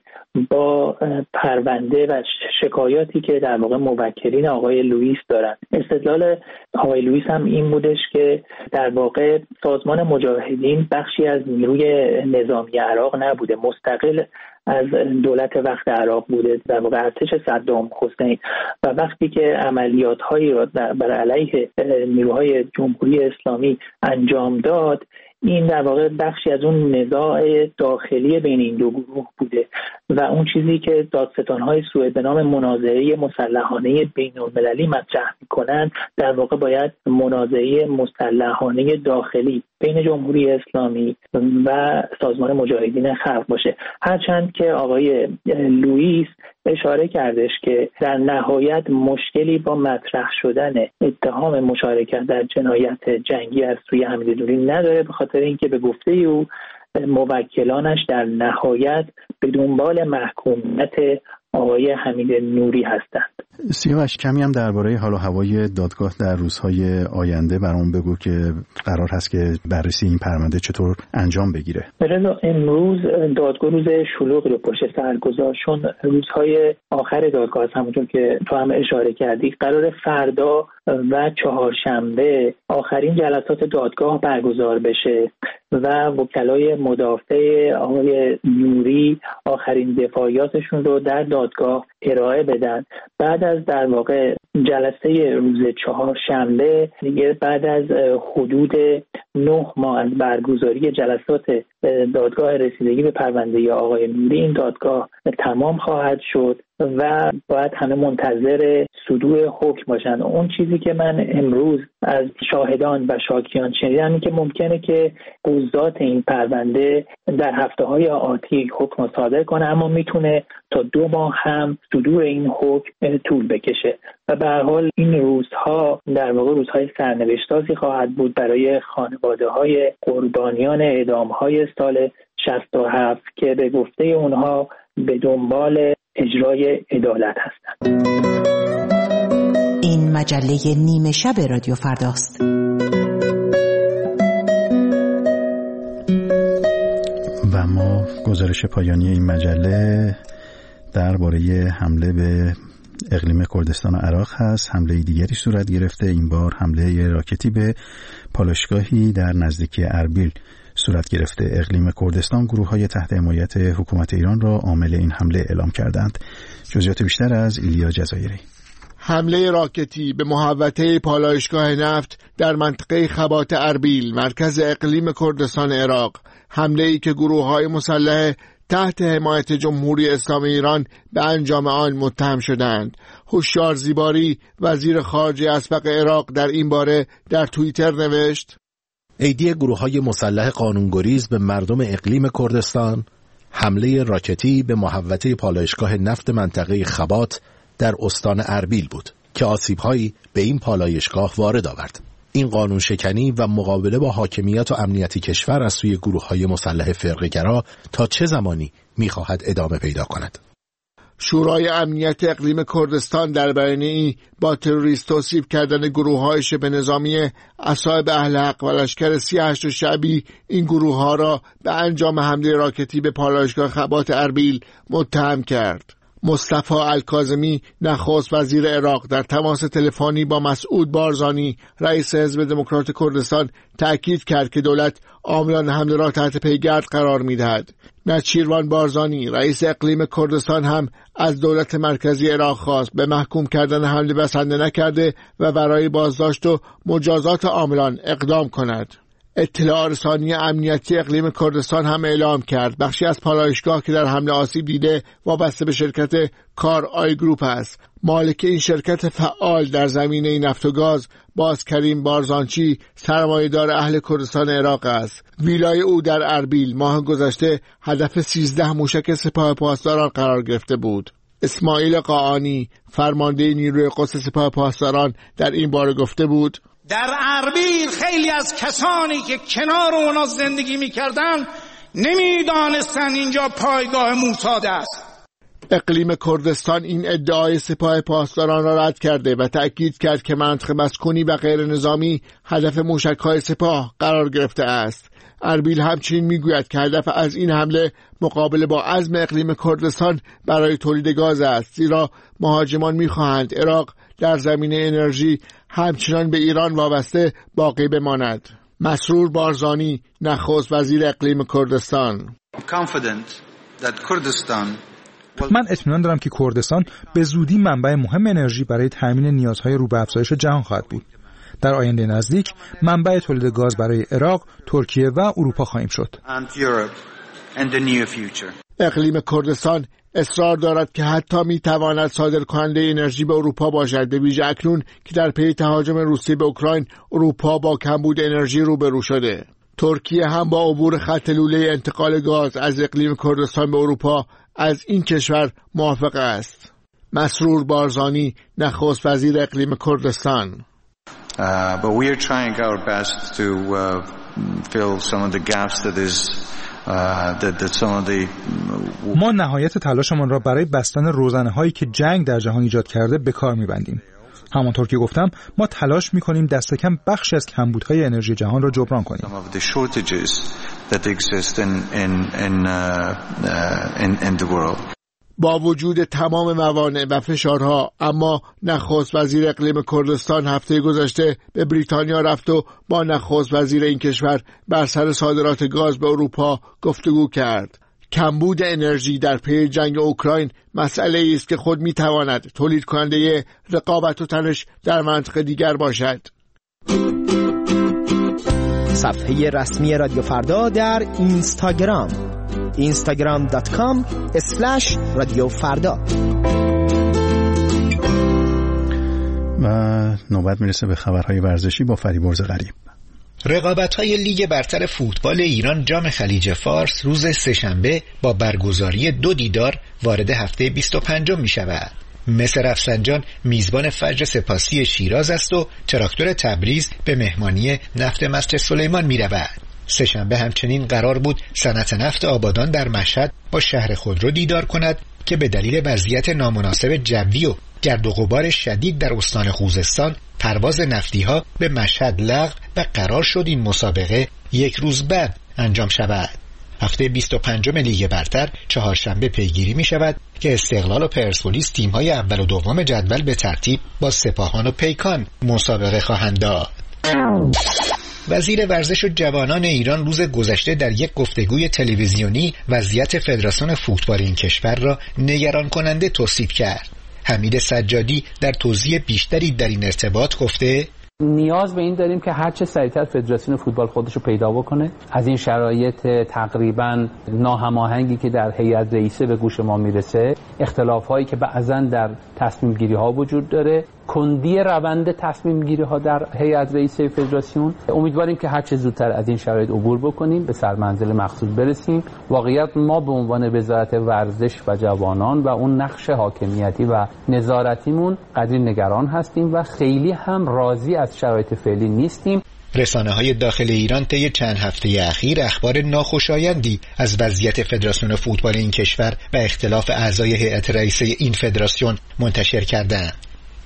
با پرونده و شکایاتی که در واقع موکلین آقای لوئیس دارن. استدلال آقای لوئیس هم این بودش که در واقع سازمان مجاهدین بخشی از نیروی نظامی عراق نبوده، مستقل از دولت وقت عراق بوده، در واقع ارتش صدام حسین، و وقتی که عملیات‌هایی را بر علیه نیروهای جمهوری اسلامی انجام داد، این در واقع بخشی از اون نزاع داخلی بین این دو گروه بوده و اون چیزی که دادستان‌های سوئد به نام منازعه مسلحانه بین‌المللی مطرح می‌کنند در واقع باید منازعه مسلحانه داخلی بین جمهوری اسلامی و سازمان مجاهدین خلق باشه. هرچند که آقای لوئیس اشاره کردش که در نهایت مشکلی با مطرح شدن اتهام مشارکت در جنایت جنگی از سوی حمید نوری نداره، به خاطر اینکه به گفته او موکلانش در نهایت به دنبال محکومیت آقای حمید نوری هستند. سیاوش کمی هم درباره حال و هوای دادگاه در روزهای آینده برام بگو که قرار هست که بررسی این پرونده چطور انجام بگیره. رضا، امروز دادگاه روز شلوغی رو پشت سر گذاشت، چون روزهای آخر دادگاه همونطور که تو هم اشاره کردی قرار فردا و چهارشنبه آخرین جلسات دادگاه برگزار بشه و وکلای مدافع آقای نوری آخرین دفاعیاتشون رو در دادگاه ارائه بدن. بعد از در واقع جلسه روز چهارشنبه دیگه، بعد از حدود نه ماه از برگزاری جلسات دادگاه رسیدگی به پرونده آقای نوری، این دادگاه تمام خواهد شد و باید همه منتظر صدور حکم باشن. اون چیزی که من امروز از شاهدان و شاکیان شنیدم این که ممکنه که قضات این پرونده در هفته‌های آتی حکم صادر کنه، اما میتونه تا دو ماه هم صدور این حکم طول بکشه و به هر حال این روزها در واقع روزهای سرنوشت‌سازی خواهد بود برای خانواده‌های قربانیان اعدام‌های سال شصت و هفت که به گفته اونها به دنبال اجرای عدالت هستند. این مجله نیمه شب رادیو فرداست. و ما گزارش پایانی این مجله درباره حمله به اقلیم کردستان و عراق هست. حمله دیگری صورت گرفته، این بار حمله راکتی به پالایشگاهی در نزدیکی اربیل صورت گرفته. اقلیم کردستان گروه‌های تحت حمایت حکومت ایران را عامل این حمله اعلام کردند. جزئیات بیشتر از ایلیا جزایری. حمله راکتی به محوطه پالایشگاه نفت در منطقه خبات اربیل مرکز اقلیم کردستان عراق، حمله‌ای که گروه‌های مسلح تحت حمایت جمهوری اسلامی ایران به انجام آن متهم شدند. هوشیار زیباری وزیر خارجه اسبق عراق در این باره در توییتر نوشت: ایدی گروه‌های مسلح قانونگریز به مردم اقلیم کردستان، حمله راکتی به محوطه پالایشگاه نفت منطقه خبات در استان اربیل بود که آسیب‌هایی به این پالایشگاه وارد آورد. این قانون شکنی و مقابله با حاکمیت و امنیت کشور از سوی گروه‌های مسلح فرقه‌گرا تا چه زمانی می‌خواهد ادامه پیدا کند؟ شورای امنیت اقلیم کردستان در بیانیه‌ای با تروریست توصیف کردن گروه‌های شبه نظامی اصحاب اهل حق و لشکر سی و هشت شعبی این گروه‌ها را به انجام حمله راکتی به پالایشگاه خبات اربیل متهم کرد. مصطفی الکاظمی نخست وزیر عراق در تماس تلفنی با مسعود بارزانی رئیس حزب دموکرات کردستان تأکید کرد که دولت عاملان حمله را تحت پیگرد قرار می‌دهد. نچیروان بارزانی رئیس اقلیم کردستان هم از دولت مرکزی عراق خواست به محکوم کردن حمله بسنده نکرده و برای بازداشت و مجازات عاملان اقدام کند. اطلاع رسانی امنیتی اقلیم کردستان هم اعلام کرد بخشی از پالایشگاه که در حمله آسیب دیده وابسته به شرکت کار آی گروپ است. مالک این شرکت فعال در زمینه نفت و گاز باز کریم بارزانچی سرمایه‌دار اهل کردستان عراق است. ویلای او در اربیل ماه گذشته هدف سیزده موشک سپاه پاسداران قرار گرفته بود. اسماعیل قاآنی فرمانده نیروی قدس سپاه پاسداران در این باره گفته بود: در اربیل خیلی از کسانی که کنار اونا زندگی میکردن نمیدانستن اینجا پایگاه موساد است. اقلیم کردستان این ادعای سپاه پاسداران را رد کرده و تأکید کرد که منطقه مسکونی و غیر نظامی هدف موشک‌های سپاه قرار گرفته است. اربیل همچنین میگوید که هدف از این حمله مقابله با عزم اقلیم کردستان برای تولید گاز است، زیرا مهاجمان میخواهند عراق در زمینه انرژی همچنان به ایران وابسته باقی بماند. مسرور بارزانی نخست وزیر اقلیم کردستان: من اطمینان دارم که کردستان به زودی منبع مهم انرژی برای تامین نیازهای رو به افزایش جهان خواهد بود. در آینده نزدیک منبع تولید گاز برای عراق، ترکیه و اروپا خواهیم شد. اقلیم کردستان اصرار دارد که حتی می تواند صادر کننده انرژی به اروپا باشد، به ویژه اکنون که در پی تهاجم روسیه به اوکراین اروپا با کمبود انرژی روبرو شده. ترکیه هم با عبور خط لوله انتقال گاز از اقلیم کردستان به اروپا از این کشور موافق است. مسرور بارزانی نخست وزیر اقلیم کردستان: Uh, but we are trying our best to uh, fill some of the gaps that is uh, that, that some of the ما نهایت تلاشمان را برای بستن روزنه‌هایی که جنگ در جهان ایجاد کرده به کار می‌بندیم. همانطور که گفتم ما تلاش می‌کنیم دست کم بخشی از کمبودهای انرژی جهان را جبران کنیم. Some of the shortages that exist in in in uh, uh, in, in the world. با وجود تمام موانع و فشارها، اما نخست وزیر اقلیم کردستان هفته گذشته به بریتانیا رفت و با نخست وزیر این کشور بر سر صادرات گاز به اروپا گفتگو کرد. کمبود انرژی در پی جنگ اوکراین مسئله است که خود میتواند تولید کننده رقابت و تنش در منطقه دیگر باشد. صفحه رسمی رادیو فردا در اینستاگرام اینستاگرام دات کام اسلش رادیو فردا. و نوبت میرسه به خبرهای ورزشی با فریبرز غریب. رقابت‌های لیگ برتر فوتبال ایران جام خلیج فارس روز سه‌شنبه با برگزاری دو دیدار وارد هفته بیست و پنجم می‌شود. مس رفسنجان میزبان فجر سپاسی شیراز است و تراکتور تبریز به مهمانی نفت مسجد سلیمان می‌رود. سه‌شنبه همچنین قرار بود صنعت نفت آبادان در مشهد با شهر خودرو دیدار کند که به دلیل وضعیت نامناسب جوی و گرد و غبار شدید در استان خوزستان پرواز نفتی‌ها به مشهد لغو و قرار شد این مسابقه یک روز بعد انجام شود. هفته بیست و پنجم لیگ برتر چهارشنبه پیگیری می شود که استقلال و پرسپولیس تیم‌های اول و دوم جدول به ترتیب با سپاهان و پیکان مسابقه خواهند داد. وزیر ورزش و جوانان ایران روز گذشته در یک گفتگوی تلویزیونی وضعیت فدراسیون فوتبال این کشور را نگران کننده توصیف کرد. حمید سجادی در توضیح بیشتری در این ارتباط گفته: نیاز به این داریم که هر چه سریعتر فدراسیون فوتبال خودش رو پیدا بکنه. از این شرایط تقریبا ناهماهنگی که در هیئت رئیسه به گوش ما میرسه، اختلاف‌هایی که بعضاً در تصمیم گیری ها وجود داره، کندی روند تصمیم گیری ها در هیئت رئیسه فدراسیون، امیدواریم که هر چه زودتر از این شرایط عبور بکنیم، به سرمنزل مقصود برسیم. واقعیت ما به عنوان وزارت ورزش و جوانان و اون نقش حاکمیتی و نظارتیمون قدری نگران هستیم و خیلی هم راضی از شرایط فعلی نیستیم. رسانه‌های داخل ایران طی چند هفته اخیر اخبار ناخوشایندی از وضعیت فدراسیون فوتبال این کشور و اختلاف اعضای هیئت رئیسه این فدراسیون منتشر کردند.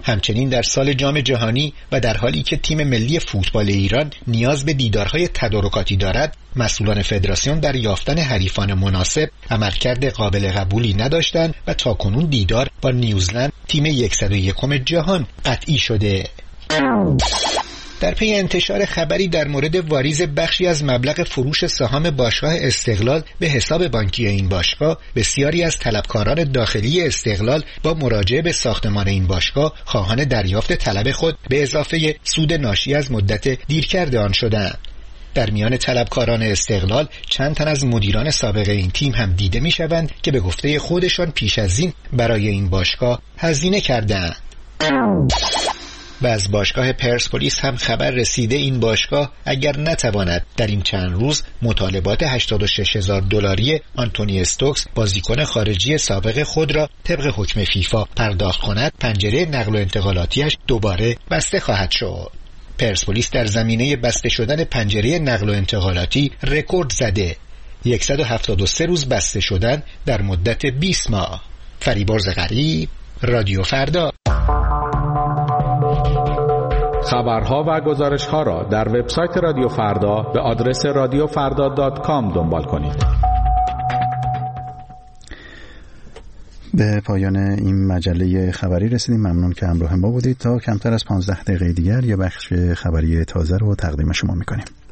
همچنین در سال جام جهانی و در حالی که تیم ملی فوتبال ایران نیاز به دیدارهای تدارکاتی دارد، مسئولان فدراسیون در یافتن حریفان مناسب عملکرد قابل قبولی نداشتند و تاکنون دیدار با نیوزلند تیم صد و یکم جهان قطعی شده. در پی انتشار خبری در مورد واریز بخشی از مبلغ فروش سهام باشگاه استقلال به حساب بانکی این باشگاه، بسیاری از طلبکاران داخلی استقلال با مراجعه به ساختمان این باشگاه خواهان دریافت طلب خود به اضافه سود ناشی از مدت دیرکرد آن شدند. در میان طلبکاران استقلال چند تن از مدیران سابق این تیم هم دیده می‌شوند که به گفته خودشان پیش از این برای این باشگاه هزینه کردند. و از باشگاه پرسپولیس هم خبر رسیده این باشگاه اگر نتواند در این چند روز مطالبات هشتاد و شش هزار دلاری آنتونی استوکس بازیکن خارجی سابق خود را طبق حکم فیفا پرداخت کند، پنجره نقل و انتقالاتیش دوباره بسته خواهد شد. پرسپولیس در زمینه بسته شدن پنجره نقل و انتقالاتی رکورد زده. صد و هفتاد و سه روز بسته شدن در مدت بیست ماه. فریبرز غریب، رادیو فردا. خبرها و گزارش‌ها را در وبسایت رادیو فردا به آدرس رادیو فردا دات کام دنبال کنید. به پایان این مجله خبری رسیدیم. ممنون که همراه ما بودید. تا کمتر از پانزده دقیقه دیگر یه بخش خبری تازه رو تقدیم شما می‌کنیم.